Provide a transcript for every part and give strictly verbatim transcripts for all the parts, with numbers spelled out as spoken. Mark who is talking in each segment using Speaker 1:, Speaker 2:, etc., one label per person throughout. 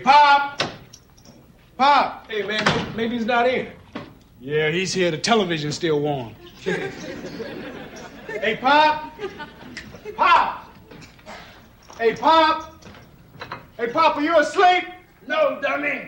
Speaker 1: Pop! Pop!
Speaker 2: Hey, man, maybe he's not in.
Speaker 1: Yeah, he's here. The television's still warm. Hey, Pop! Pop! Hey, Pop! Hey, Pop, are you asleep?
Speaker 2: No, dummy.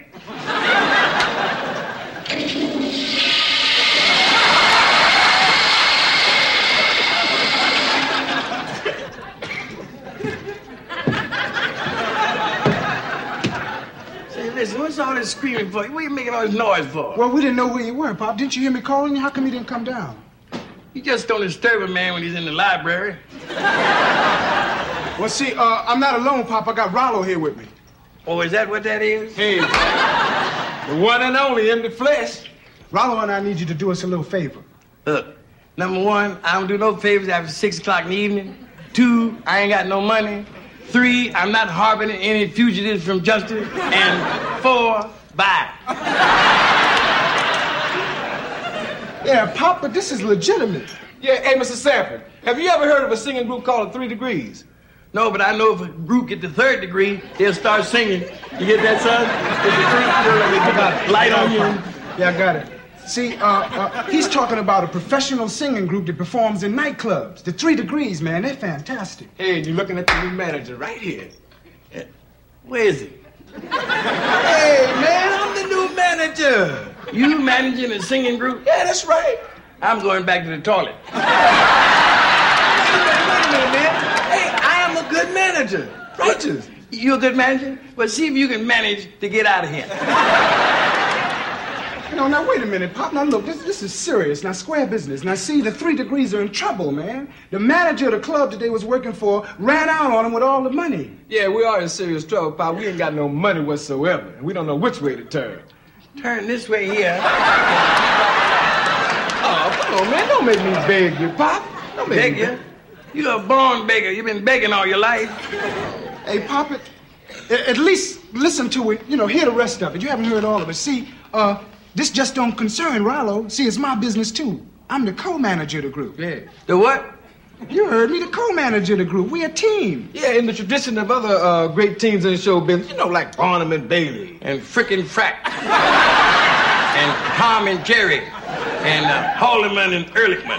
Speaker 2: Say, listen, what's all this screaming for? What are you making all this noise for?
Speaker 1: Well, we didn't know where you were, Pop. Didn't you hear me calling you? How come you didn't come down?
Speaker 2: You just don't disturb a man when he's in the library.
Speaker 1: Well, see, uh, I'm not alone, Pop. I got Rollo here with me.
Speaker 2: Oh, is that what that is?
Speaker 1: Hey,
Speaker 2: The one and only in the flesh.
Speaker 1: Rollo and I need you to do us a little favor.
Speaker 2: Look, number one, I don't do no favors after six o'clock in the evening. Two, I ain't got no money. Three, I'm not harboring any fugitives from justice. And four, bye.
Speaker 1: Yeah, Pop, but this is legitimate.
Speaker 3: Yeah, hey, Mister Sanford, have you ever heard of a singing group called the Three Degrees?
Speaker 2: No, but I know if a group get the third degree, they'll start singing. You get that, son? It's the three, you know, like they put a light on you.
Speaker 1: Yeah, I got it. See, uh, uh, he's talking about a professional singing group that performs in nightclubs. The Three Degrees, man, they're fantastic.
Speaker 3: Hey, you're looking at the new manager right here.
Speaker 2: Yeah. Where is he? Hey, man, I'm the new manager. You managing a singing group?
Speaker 3: Yeah, that's right.
Speaker 2: I'm going back to the toilet.
Speaker 3: Wait a minute, man. Hey, I am a good manager. Righteous.
Speaker 2: You a good manager? Well, see if you can manage to get out of here.
Speaker 1: You know, now, wait a minute, Pop. Now, look, this, this is serious. Now, square business. Now, see, the Three Degrees are in trouble, man. The manager of the club that they was working for ran out on them with all the money.
Speaker 3: Yeah, we are in serious trouble, Pop. We ain't got no money whatsoever. And we don't know which way to turn.
Speaker 2: Turn this way here.
Speaker 3: Oh, come on, man. Don't make me beg you, Pop. Don't make
Speaker 2: Beg
Speaker 3: me
Speaker 2: you? You're a born beggar. You've been begging all your life.
Speaker 1: Hey, Pop, it, at least listen to it. You know, hear the rest of it. You haven't heard all of it. See, uh, this just don't concern Rollo. See, it's my business, too. I'm the co-manager of the group.
Speaker 3: Yeah.
Speaker 2: The what?
Speaker 1: You heard me, the co-manager of the group. We a team.
Speaker 3: Yeah, in the tradition of other uh, great teams in show business, you know, like Barnum and Bailey.
Speaker 2: And Frickin' Frack. And Tom and Jerry. And uh, Haldeman and Ehrlichman.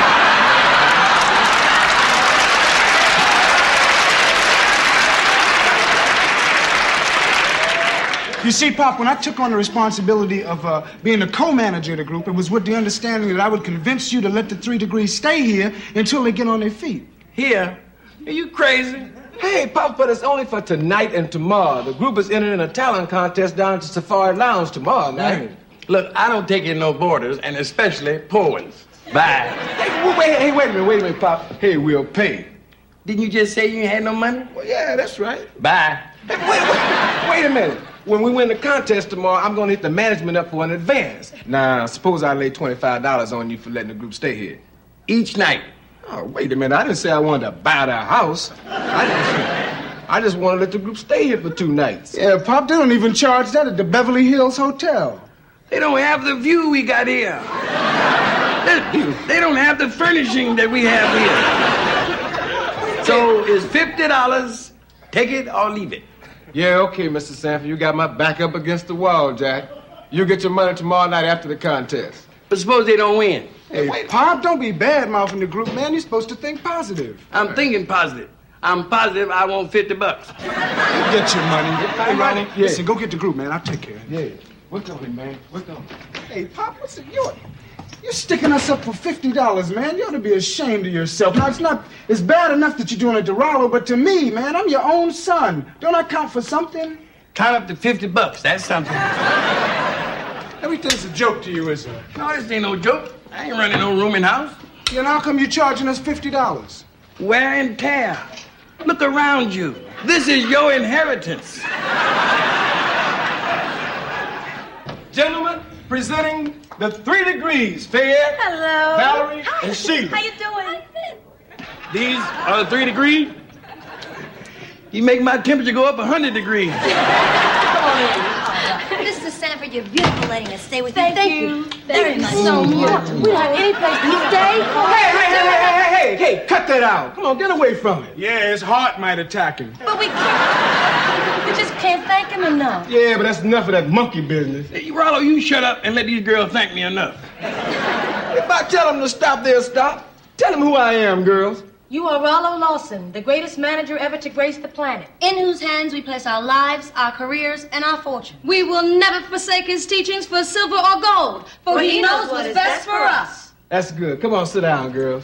Speaker 1: You see, Pop, when I took on the responsibility of uh, being the co-manager of the group, it was with the understanding that I would convince you to let the Three Degrees stay here until they get on their feet.
Speaker 2: Here? Are you crazy?
Speaker 3: Hey, Pop, but it's only for tonight and tomorrow. The group is entering a talent contest down at the Safari Lounge tomorrow night.
Speaker 2: Look, I don't take in no borders, and especially poor ones. Bye.
Speaker 3: Hey, wait, wait, hey, wait a minute, wait a minute, Pop. Hey, we'll pay.
Speaker 2: Didn't you just say you ain't had no money?
Speaker 3: Well, yeah, that's right.
Speaker 2: Bye.
Speaker 3: Hey, wait, wait, wait a minute. When we win the contest tomorrow, I'm gonna hit the management up for an advance. Now, suppose I lay twenty-five dollars on you for letting the group stay here.
Speaker 2: Each night.
Speaker 3: Oh, wait a minute. I didn't say I wanted to buy their house. I just, I just want to let the group stay here for two nights.
Speaker 1: Yeah, Pop, they don't even charge that at the Beverly Hills Hotel.
Speaker 2: They don't have the view we got here. They, they don't have the furnishing that we have here. So it's fifty dollars. Take it or leave it.
Speaker 3: Yeah, okay, Mister Sanford. You got my back up against the wall, Jack. You'll get your money tomorrow night after the contest.
Speaker 2: But suppose they don't win.
Speaker 1: Hey, wait, Pop, don't be bad-mouthing the group, man. You're supposed to think positive.
Speaker 2: I'm thinking positive. I'm positive I want fifty bucks.
Speaker 1: You get your money. Hey, Ronnie,
Speaker 3: Yeah.
Speaker 1: listen, go get the group, man. I'll take care of it.
Speaker 3: Yeah. We're coming, man. We're coming.
Speaker 1: Hey, Pop, what's it? You're, you're sticking us up for fifty dollars, man. You ought to be ashamed of yourself. Now, it's not, it's bad enough that you're doing it to Rollo, but to me, man, I'm your own son. Don't I count for something?
Speaker 2: Count up to fifty bucks. That's something.
Speaker 1: Everything's a joke to you, isn't it?
Speaker 2: No, this ain't no joke. I ain't running no rooming house.
Speaker 1: Yeah, now how come you're charging us fifty dollars?
Speaker 2: Wear and tear. Look around you. This is your inheritance.
Speaker 3: Gentlemen, presenting the Three Degrees, Fayette,
Speaker 4: Hello.
Speaker 3: Valerie,
Speaker 4: Hi.
Speaker 3: and Sheila.
Speaker 4: How you doing?
Speaker 2: These are the three degrees. You make my temperature go up one hundred degrees.
Speaker 4: Mister Sanford, you're beautiful letting us stay with
Speaker 5: Thank
Speaker 4: you.
Speaker 5: you.
Speaker 4: very
Speaker 5: Thank
Speaker 4: much.
Speaker 5: you so much. We don't have any place to stay.
Speaker 3: Hey, hey, hey, hey, hey, hey, hey, cut that out. Come on, get away from it.
Speaker 1: Yeah, his heart might attack him.
Speaker 4: But we can't.
Speaker 5: You just can't thank him enough.
Speaker 3: Yeah, but that's enough of that monkey business.
Speaker 2: Hey, Rollo, you shut up and let these girls thank me enough.
Speaker 3: If I tell them to stop, they'll stop. Tell them who I am, girls.
Speaker 5: You are Rollo Lawson, the greatest manager ever to grace the planet.
Speaker 4: In whose hands we place our lives, our careers, and our fortune.
Speaker 6: We will never forsake his teachings for silver or gold, for,
Speaker 5: For
Speaker 6: he,
Speaker 5: he
Speaker 6: knows what's best for us.
Speaker 3: That's good. Come on, sit down, girls.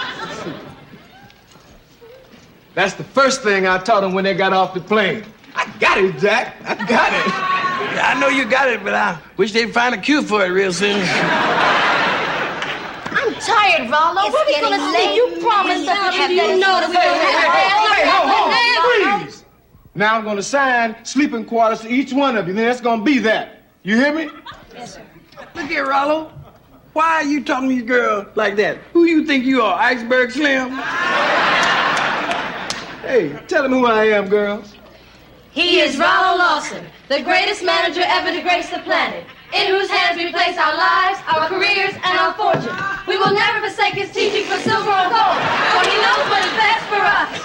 Speaker 3: That's the first thing I taught them when they got off the plane. I got it, Jack. I got it.
Speaker 2: Yeah, I know you got it, but I wish they'd find a cue for it real soon.
Speaker 5: I'm tired, Rollo.
Speaker 4: It's
Speaker 5: What are we
Speaker 4: getting
Speaker 5: gonna
Speaker 4: late.
Speaker 5: say? You promised us.
Speaker 4: Have
Speaker 5: You
Speaker 4: that-
Speaker 5: know that we
Speaker 3: Hey,
Speaker 5: don't
Speaker 3: hey,
Speaker 5: have
Speaker 3: hey,
Speaker 5: to
Speaker 3: hey, hold, hold,
Speaker 5: Hey,
Speaker 3: please. Now I'm gonna sign sleeping quarters to each one of you. Then that's gonna be that. You hear me?
Speaker 2: Look here, Rollo. Why are you talking to these girls like that? Who you think you are, Iceberg Slim?
Speaker 3: Hey, tell them who I am, girls.
Speaker 5: He is Rollo Lawson, the greatest manager ever to grace the planet.
Speaker 6: In whose hands we place our lives, our careers, and our fortune. We will never forsake his teaching for silver or gold, for he knows what is best for us.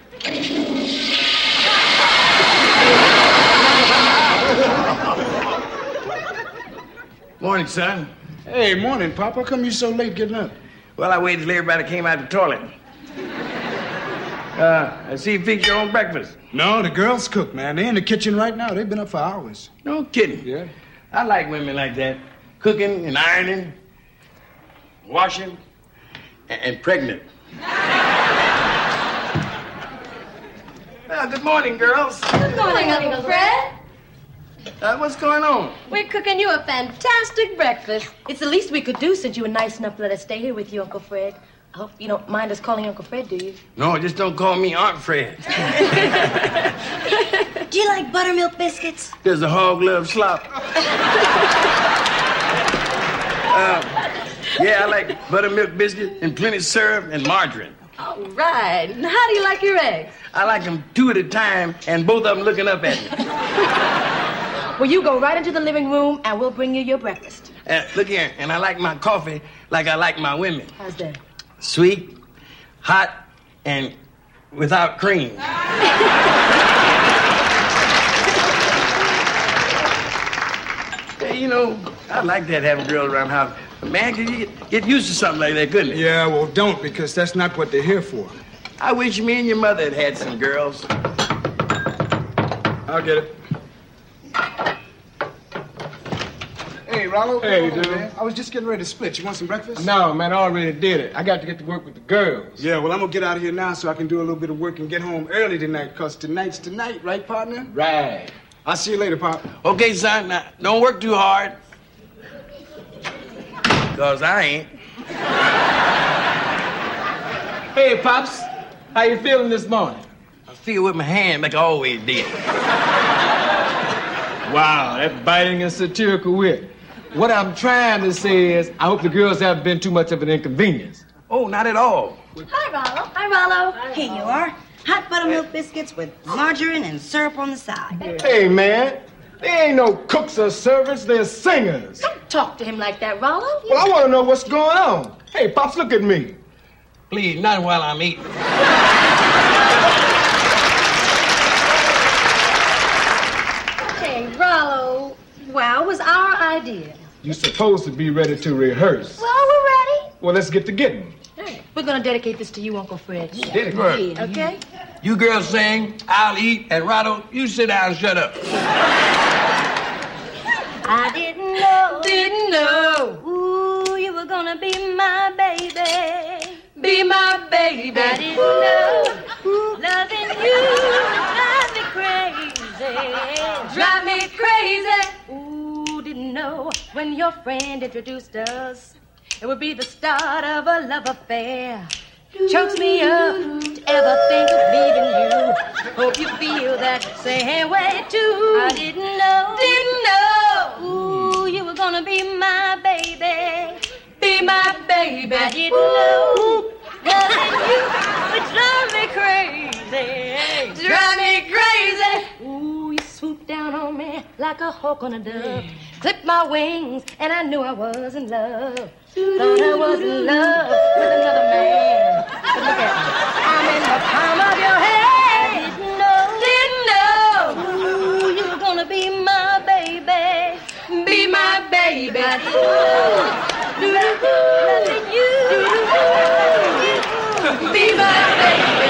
Speaker 2: Morning, son.
Speaker 1: Hey, morning, Pop. How come you so late getting up?
Speaker 2: Well, I waited till everybody came out the toilet. Uh, I see you fix your own breakfast.
Speaker 1: No, the girls cook, man. They're in the kitchen right now. They've been up for hours.
Speaker 2: No kidding.
Speaker 3: Yeah.
Speaker 2: I like women like that. Cooking and ironing, washing, and, and pregnant. Well, good morning, girls.
Speaker 6: Good morning, Uncle Fred.
Speaker 2: Uh, what's going on?
Speaker 5: We're cooking you a fantastic breakfast. It's the least we could do since you were nice enough to let us stay here with you, Uncle Fred. I hope you don't mind us calling you Uncle Fred, do you?
Speaker 2: No, just don't call me Aunt Fred.
Speaker 4: Do you like buttermilk biscuits?
Speaker 2: There's the hog love slop. uh, yeah, I like buttermilk biscuit and plenty syrup and margarine.
Speaker 5: All right. And how do you like your eggs?
Speaker 2: I like them two at a time and both of them looking up at me.
Speaker 5: Well, you go right into the living room and we'll bring you your breakfast.
Speaker 2: Uh, look here, and I like my coffee like I like my women.
Speaker 5: How's that?
Speaker 2: Sweet, hot, and without cream. Hey, you know, I like that having girls around the house. But man, could you get, get used to something like that, couldn't it?
Speaker 1: Yeah, well, don't, because that's not what they're here for.
Speaker 2: I wish me and your mother had had some girls.
Speaker 1: I'll get it. Hey, Rollo.
Speaker 3: Hey,
Speaker 1: come on,
Speaker 3: dude.
Speaker 1: man. I was just getting ready to split. You want some breakfast?
Speaker 3: No, man, I already did it. I got to get to work with the girls.
Speaker 1: Yeah, well, I'm going to get out of here now so I can do a little bit of work and get home early tonight, because tonight's tonight, right, partner?
Speaker 3: Right.
Speaker 1: I'll see you later, Pop.
Speaker 2: Okay, son, now, don't work too hard. Because I ain't.
Speaker 3: Hey, Pops. How you feeling this morning?
Speaker 2: I feel with my hand like I always did.
Speaker 3: Wow, that biting and satirical wit. What I'm trying to say is, I hope the girls haven't been too much of an inconvenience.
Speaker 2: Oh, not at all.
Speaker 4: Hi, Rollo. Hi, Rollo. Here you are. Hot buttermilk biscuits with margarine and syrup on the side.
Speaker 3: Hey, man, they ain't no cooks or servants, they're singers.
Speaker 5: Don't talk to him like that, Rollo.
Speaker 3: Well, I want to know what's going on. Hey, Pops, look at me.
Speaker 2: Please, not while I'm eating.
Speaker 5: Hey, Rollo. Wow, it was our idea.
Speaker 3: You're supposed to be ready to rehearse.
Speaker 5: Well, we're ready.
Speaker 3: Well, let's get to getting.
Speaker 5: Hey, we're gonna dedicate this to you, Uncle Fred.
Speaker 2: Good.
Speaker 5: Okay?
Speaker 2: You girls sing, I'll eat, and Rado, you sit down and shut up.
Speaker 4: I didn't know.
Speaker 5: Didn't know.
Speaker 4: Ooh, you were gonna be my baby.
Speaker 5: Be my baby.
Speaker 4: I didn't know. Loving you drive me crazy.
Speaker 5: Drive me crazy.
Speaker 4: Ooh, didn't know when your friend introduced us, it would be the start of a love affair. Chokes me up to ever think of leaving you. Hope you feel that same way too. I didn't know.
Speaker 5: Didn't know.
Speaker 4: Ooh, you were gonna be my baby.
Speaker 5: Be my baby.
Speaker 4: I didn't know. Loving you would drive me crazy.
Speaker 5: Drive me crazy.
Speaker 4: Ooh, you swooped down on me like a hawk on a dove. Clipped my wings, and I knew I was in love. Thought I was in love with another man. But look at me. I'm in the palm of your hand. I didn't know.
Speaker 5: Didn't know.
Speaker 4: Ooh,
Speaker 5: Loving you. Be my baby.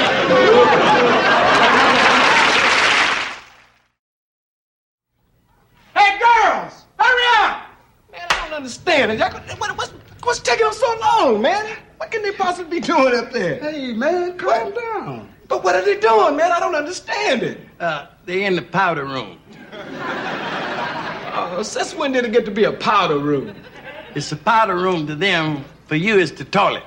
Speaker 3: Hey, girls! Hurry up! Man, I don't understand it. Y'all, what, what's, what's taking them so long, man? What can they possibly be doing up there?
Speaker 1: Hey, man, calm down.
Speaker 3: But what are they doing, man? I don't understand it.
Speaker 2: Uh, they in the powder room.
Speaker 3: Uh, since when did it get to be a powder room?
Speaker 2: It's a powder room to them. For you, it's the toilet.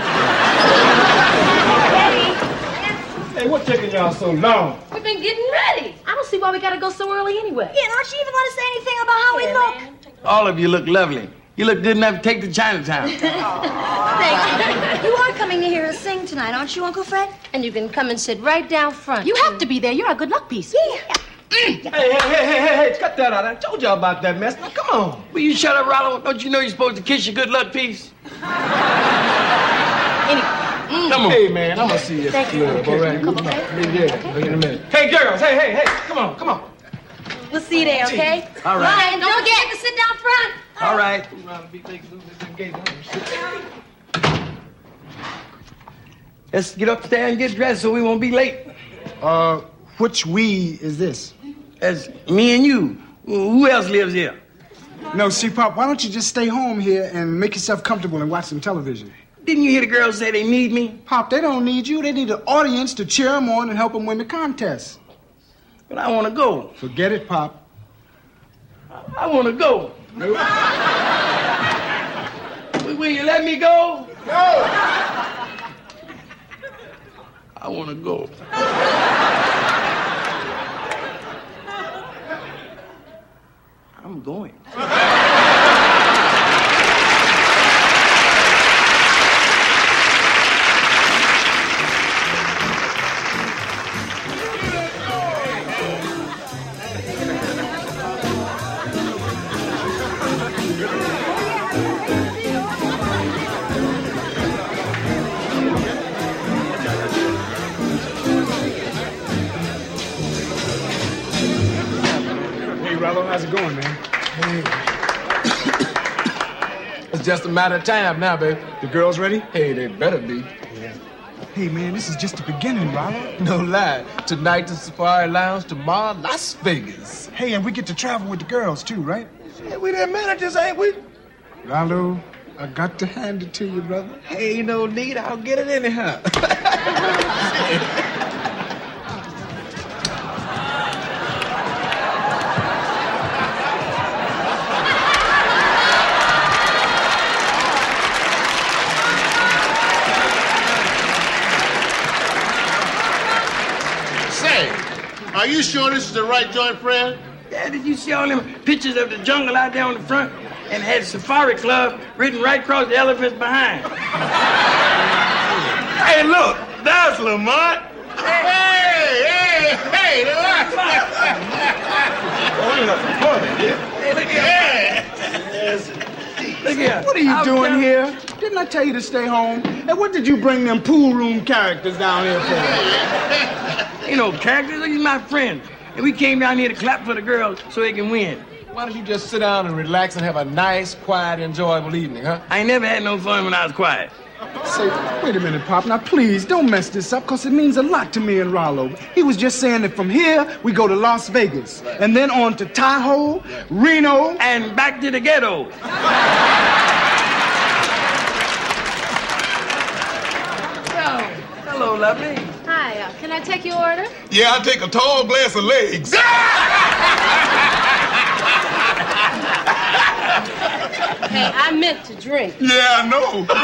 Speaker 3: Hey, what's taking y'all so long?
Speaker 5: We've been getting ready. I don't see why we gotta go so early anyway.
Speaker 6: Yeah, and aren't you even going to say anything about how we look?
Speaker 2: All of you look lovely. You look good enough to take to Chinatown.
Speaker 6: Thank you. You are coming to hear us sing tonight, aren't you, Uncle Fred?
Speaker 5: And you can come and sit right down front.
Speaker 4: You have to be there. You're a good luck piece.
Speaker 6: Yeah.
Speaker 3: Hey, hey, hey, hey, hey, hey, cut that out. I told y'all about that mess. Now, come on.
Speaker 2: Will you shut up, Rollo? Don't you know you're supposed to kiss your good luck piece?
Speaker 5: Any, mm.
Speaker 3: Come on. Hey, man, I'm gonna see you at
Speaker 5: Thank
Speaker 3: the
Speaker 5: you.
Speaker 3: club, all right?
Speaker 5: Come on, okay?
Speaker 3: Yeah, yeah, in a minute. Hey, girls, hey, hey, hey, come on, come on.
Speaker 5: We'll see you there, okay?
Speaker 2: All right.
Speaker 5: Ryan, don't forget to sit down front.
Speaker 2: All right. Let's get upstairs and get dressed so we won't be late.
Speaker 1: Uh, which we is this?
Speaker 2: That's me and you. Who else lives here?
Speaker 1: No, see, Pop, why don't you just stay home here and make yourself comfortable and watch some television?
Speaker 2: Didn't you hear the girls say they need me?
Speaker 1: Pop, they don't need you. They need an audience to cheer them on and help them win the contest.
Speaker 2: But I want to go.
Speaker 1: Forget it, Pop.
Speaker 2: I want to go.
Speaker 1: Nope.
Speaker 2: Will you let me go?
Speaker 1: No!
Speaker 2: I want to go. I'm going.
Speaker 1: How's it going, man?
Speaker 3: Hey. It's just a matter of time now, baby.
Speaker 1: The girls ready?
Speaker 3: Hey, they better be.
Speaker 1: Yeah. Hey, man, this is just the beginning, Rollo.
Speaker 3: No lie. Tonight, the Safari Lounge. Tomorrow, Las Vegas.
Speaker 1: Hey, and we get to travel with the girls, too, right?
Speaker 3: Yeah, we their managers, ain't we?
Speaker 1: Rollo, I got to hand it to you, brother.
Speaker 3: Hey, no need. I'll get it anyhow.
Speaker 7: Are you sure this is the right joint, Fred?
Speaker 2: Yeah, did you see all them pictures of the jungle out there on the front? And had Safari Club written right across the elephants behind.
Speaker 7: Hey, look, that's Lamont. Hey, hey, hey, the last.
Speaker 2: Hey, look here. Look here.
Speaker 1: What are you
Speaker 2: I'll
Speaker 1: doing
Speaker 2: tell-
Speaker 1: here? Didn't I tell you to stay home? And what did you bring them pool room characters down here for?
Speaker 2: Ain't no characters, these my friends. And we came down here to clap for the girls so they can win.
Speaker 3: Why don't you just sit down and relax and have a nice, quiet, enjoyable evening, huh?
Speaker 2: I ain't never had no fun when I was quiet.
Speaker 1: Say, wait a minute, Pop. Now, please, don't mess this up, because it means a lot to me and Rollo. He was just saying that from here, we go to Las Vegas, and then on to Tahoe, Reno,
Speaker 2: And back to the ghetto. Well, hello, lovely.
Speaker 5: Hi, uh, can I take your order?
Speaker 7: Yeah, I'll take a tall glass of legs.
Speaker 5: Hey, I meant to drink.
Speaker 7: Yeah, I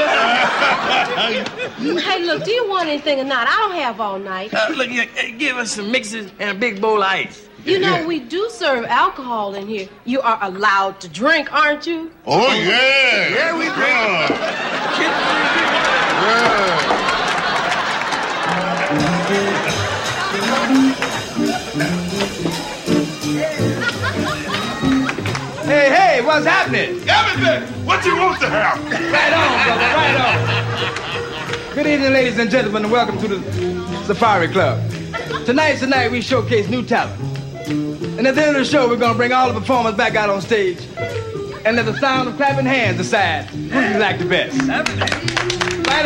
Speaker 7: know.
Speaker 5: Hey, look, do you want anything or not? I don't have all night.
Speaker 2: Uh, look here, uh, give us some mixes and a big bowl of ice.
Speaker 5: You know,
Speaker 7: Yeah.
Speaker 5: we do serve alcohol in here. You are allowed to drink, aren't you?
Speaker 7: Oh, yeah.
Speaker 2: Yeah, we drink.
Speaker 7: Yeah.
Speaker 3: Hey, hey, what's happening?
Speaker 7: Everything. What you want to have?
Speaker 3: Right on, brother, right on. Good evening, ladies and gentlemen, and welcome to the Safari Club. Tonight's the night we showcase new talent. And at the end of the show, we're going to bring all the performers back out on stage
Speaker 2: and let the sound of clapping hands decide who you like the best. Right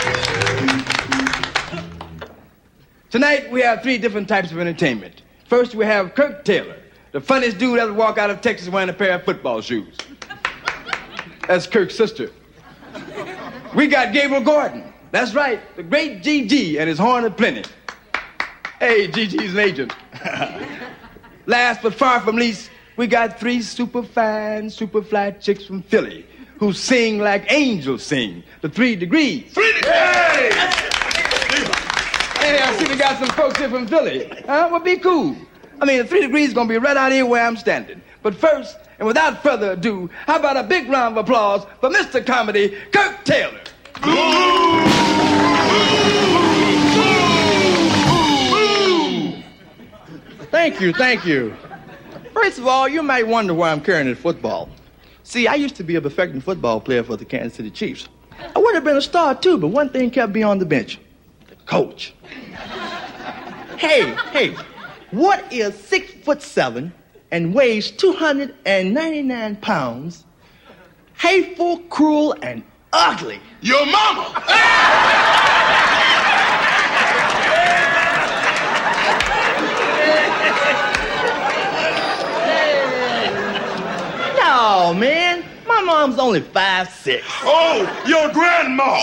Speaker 2: on. Tonight, we have three different types of entertainment. First, we have Kirk Taylor, the funniest dude ever walk out of Texas wearing a pair of football shoes. That's Kirk's sister. We got Gabriel Gordon. That's right, the great G G and his horn of plenty. Hey, G G's an agent. Last but far from least, we got three super fine, super fly chicks from Philly who sing like angels sing, the Three Degrees.
Speaker 7: Three Degrees!
Speaker 2: Hey, I see we got some folks here from Philly. Huh? Well, be cool. I mean, the Three Degrees is gonna be right out here where I'm standing. But first, and without further ado, how about a big round of applause for Mister Comedy, Kirk Taylor.
Speaker 8: Thank you, thank you. First of all, you might wonder why I'm carrying this football. See, I used to be a perfecting football player for the Kansas City Chiefs. I would have been a star too, but one thing kept me on the bench. The coach. Hey, hey, what is six foot seven and weighs two hundred ninety-nine pounds, hateful, cruel, and ugly?
Speaker 7: Your mama!
Speaker 8: No, man. My mom's only five six.
Speaker 7: Oh, your grandma!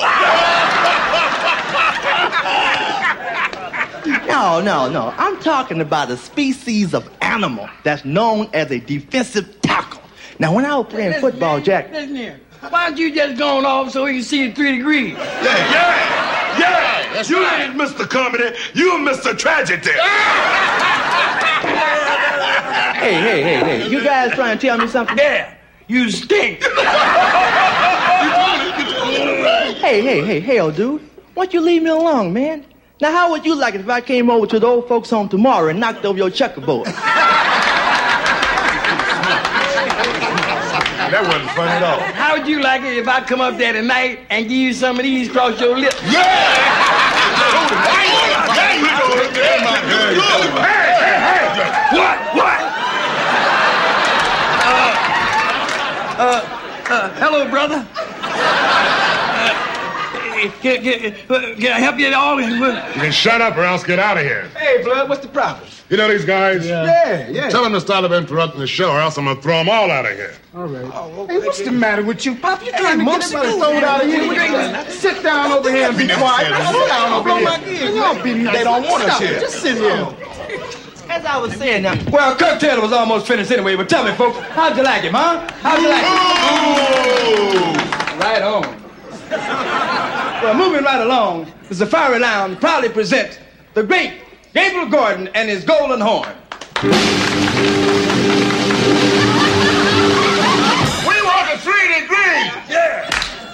Speaker 8: No, no, no. I'm talking about a species of animal that's known as a defensive tackle. Now, when I was playing
Speaker 2: Listen,
Speaker 8: football,
Speaker 2: man,
Speaker 8: Jack...
Speaker 2: Listen here. Why don't you just go on off so we can see the Three Degrees?
Speaker 7: Yeah, yeah, yeah! That's you right. Ain't Mister Comedy, you Mister Tragedy.
Speaker 8: Hey, hey, hey, hey. You guys trying to tell me something?
Speaker 2: Yeah, you stink.
Speaker 8: Hey, hey, hey, hell, dude. Why don't you leave me alone, man? Now, how would you like it if I came over to the old folks' home tomorrow and knocked over your checkerboard?
Speaker 7: That wasn't fun at all.
Speaker 2: How would you like it if I come up there tonight and give you some of these across your lips?
Speaker 7: Yeah! Hey, hey, hey!
Speaker 2: What? What? Uh, uh, uh, hello, brother. Uh, can, can, can I help you at all?
Speaker 7: You can shut up or else get out of here.
Speaker 3: Hey, Blood, what's the problem?
Speaker 7: You know these guys?
Speaker 1: Yeah, yeah. yeah.
Speaker 7: Tell them to stop interrupting the show or else I'm going to throw them all out of here.
Speaker 1: All right.
Speaker 3: Oh, okay.
Speaker 1: Hey, what's the matter with you, Pop? You trying
Speaker 3: Hey,
Speaker 1: to get
Speaker 3: Mopsy,
Speaker 1: everybody
Speaker 3: go,
Speaker 1: thrown
Speaker 3: man.
Speaker 1: out of here?
Speaker 3: Hey,
Speaker 1: Sit down over here and be quiet. Sit down over here. You don't be nice.
Speaker 3: They don't want us
Speaker 1: Stop.
Speaker 3: here.
Speaker 1: Just sit here.
Speaker 8: As I was saying now...
Speaker 2: Well, Kirk Taylor was almost finished anyway, but tell me, folks, how'd you like him, huh? How'd you like him? Right on. Well, moving right along, the Safari Lounge proudly presents the great Gabriel Gordon and his golden horn.
Speaker 7: We want the Three Degrees! Yeah!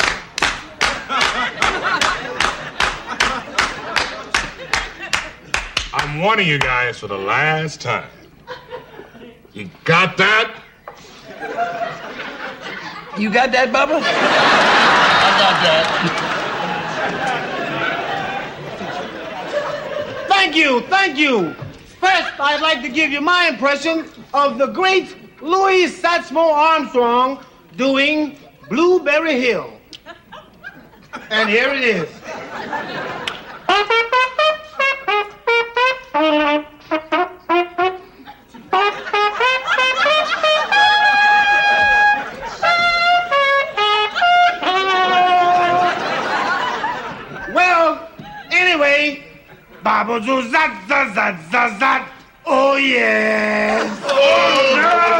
Speaker 7: I'm warning you guys for the last time. You got that?
Speaker 2: You got that, Bubba?
Speaker 7: I got that.
Speaker 9: Thank you, thank you. First, I'd like to give you my impression of the great Louis Satsmo Armstrong doing Blueberry Hill. And here it is. Well, anyway, Baba zat zat zat zat zat. Oh yes.
Speaker 7: Oh,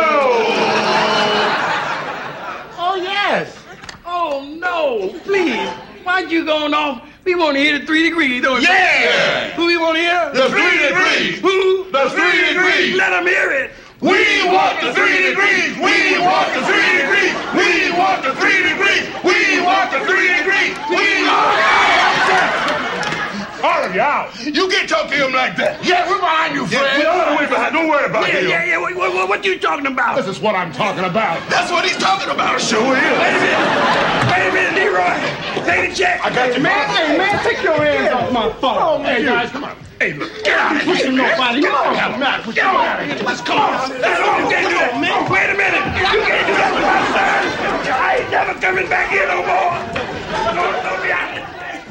Speaker 7: no!
Speaker 9: Oh yes.
Speaker 2: Oh, no, please. Why'd you going off? We want to hear the Three Degrees, don't we?
Speaker 7: Yeah!
Speaker 2: Who we want to hear?
Speaker 7: The Three Degrees!
Speaker 2: Who?
Speaker 7: The Three Degrees!
Speaker 2: Let them hear it.
Speaker 7: We want the Three Degrees! We want the Three Degrees! We want the Three Degrees! We want the Three Degrees! We want... All of you out. You can't talk to him like that. Yeah, we're behind you, Fred. Yeah, we're all the way behind. Don't worry about
Speaker 2: Yeah,
Speaker 7: him.
Speaker 2: yeah, yeah. What, what, what you talking about?
Speaker 7: This is what I'm talking about. That's what he's talking about. Sure is.
Speaker 2: Wait a minute. Wait a minute, Leroy. Take the check.
Speaker 7: I got you,
Speaker 1: Man, hey, man, take your hands off my phone.
Speaker 7: Hey, guys, come on. Hey, look, get out of here.
Speaker 9: Pushing nobody. No,
Speaker 7: Get out of here. Get out of here. Let's go. That's all you can't do that, man. Oh, wait a minute. You can't do that to my son. I ain't never coming back here no more. Don't, don't be out.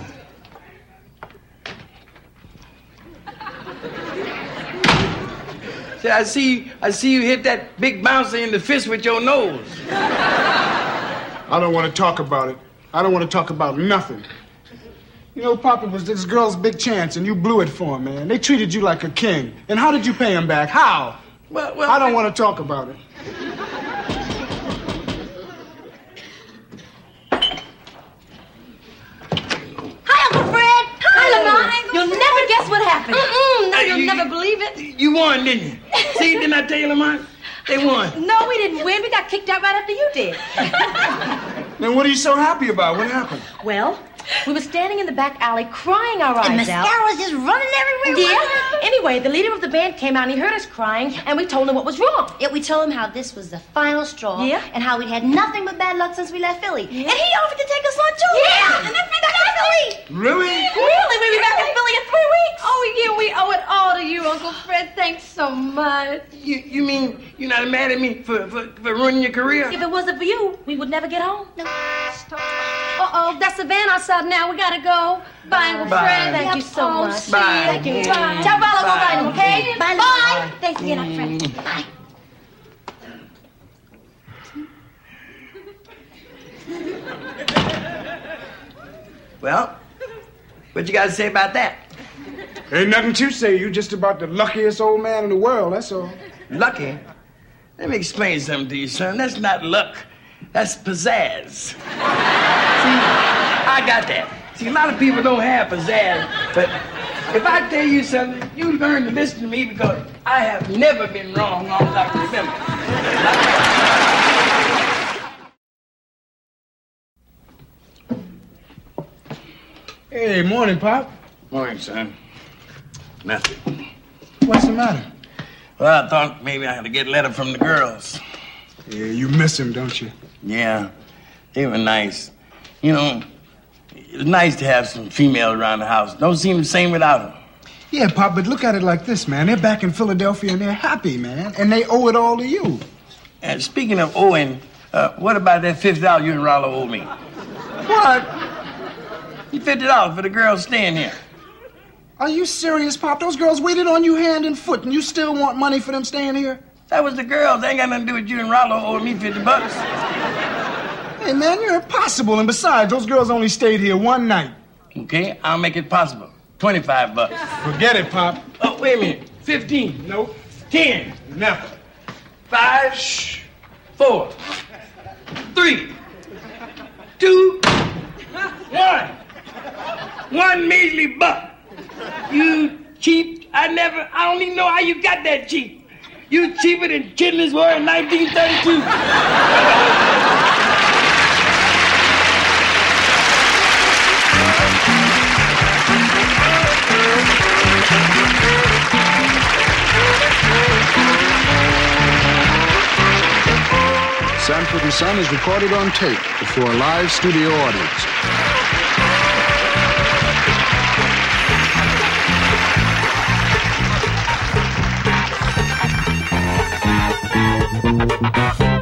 Speaker 2: See, I see, I see you hit that big bouncer in the fist with your nose.
Speaker 1: I don't want to talk about it. I don't want to talk about nothing. You know, Papa, was this girl's big chance, and you blew it for him, man. They treated you like a king. And how did you pay him back? How?
Speaker 2: Well, well,
Speaker 1: I don't want to talk about it.
Speaker 5: Hi, Uncle Fred. Hi, Lamont. You'll never guess what happened. Mm-mm, no,
Speaker 2: Hey,
Speaker 5: you'll
Speaker 2: you-
Speaker 5: never believe it.
Speaker 2: You won, didn't you? See, didn't I tell you, Lamont? They won.
Speaker 5: No, we didn't win. We got kicked out right after you did.
Speaker 1: Then what are you so happy about? What happened?
Speaker 5: Well, we were standing in the back alley crying our eyes
Speaker 10: And
Speaker 5: out.
Speaker 10: mascara was just running everywhere.
Speaker 5: Yeah. Anyway, the leader of the band came out and he heard us crying, and we told him what was wrong.
Speaker 10: Yeah, we told him how this was the final straw.
Speaker 5: Yeah.
Speaker 10: And how we'd had nothing but bad luck since we left Philly.
Speaker 5: Yeah.
Speaker 10: And he offered to take us on tour.
Speaker 5: Yeah.
Speaker 10: And then we got to Philly.
Speaker 1: Really?
Speaker 5: Really? We'll be back in Philly in three weeks.
Speaker 6: Oh, yeah, we owe it all to you, Uncle Fred. Thanks so much.
Speaker 2: You, you mean you're not mad at me for, for, for ruining your career?
Speaker 5: If it wasn't for you, we would never get home.
Speaker 6: Uh-oh, that's the van outside now. We gotta go. Bye, Uncle
Speaker 2: Bye.
Speaker 6: Fred.
Speaker 5: Thank you so
Speaker 6: Oh,
Speaker 5: much.
Speaker 6: see
Speaker 2: Bye.
Speaker 6: you.
Speaker 5: Thank you.
Speaker 6: Bye.
Speaker 5: Tell Rollo we'll
Speaker 2: Bye.
Speaker 5: ride him, okay?
Speaker 10: Bye.
Speaker 5: Bye. Thanks again, Uncle Fred. Bye.
Speaker 2: Well, what you got to say about that?
Speaker 1: Ain't nothing to say. You just about the luckiest old man in the world, that's all.
Speaker 2: Lucky? Let me explain something to you, son. That's not luck. That's pizzazz. See, I got that. See, a lot of people don't have pizzazz, but if I tell you something, you learn to listen to me because I have never been wrong long as I can remember.
Speaker 1: Hey, morning, Pop.
Speaker 2: Morning, son. Nothing.
Speaker 1: What's the matter?
Speaker 2: Well, I thought maybe I had to get a letter from the girls.
Speaker 1: Yeah, you miss him, don't you?
Speaker 2: Yeah, they were nice. You know, it's nice to have some females around the house. Don't seem the same without them.
Speaker 1: Yeah, Pop, but look at it like this, man. They're back in Philadelphia and they're happy, man. And they owe it all to you.
Speaker 2: And speaking of owing, uh, what about that fifty dollars you and Rollo owe me?
Speaker 1: What?
Speaker 2: You fifty dollars for the girls staying here.
Speaker 1: Are you serious, Pop? Those girls waited on you hand and foot, and you still want money for them staying here?
Speaker 2: That was the girls. They ain't got nothing to do with you and Rollo owing me fifty bucks.
Speaker 1: Hey, man, you're impossible. And besides, those girls only stayed here one night.
Speaker 2: Okay, I'll make it possible. twenty-five bucks.
Speaker 1: Forget it, Pop.
Speaker 2: Oh, wait a minute. fifteen.
Speaker 1: Nope.
Speaker 2: ten.
Speaker 1: Never.
Speaker 2: Five. Shh. Four. Three. Two. One. One measly buck. You cheap. I never, I don't even know how you got that cheap. You cheaper than kidneys were in nineteen thirty-two.
Speaker 11: Sanford and Son is recorded on tape before a live studio audience.
Speaker 12: Thank you.